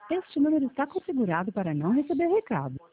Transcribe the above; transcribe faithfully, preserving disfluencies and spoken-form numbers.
Este número está configurado para não receber recado.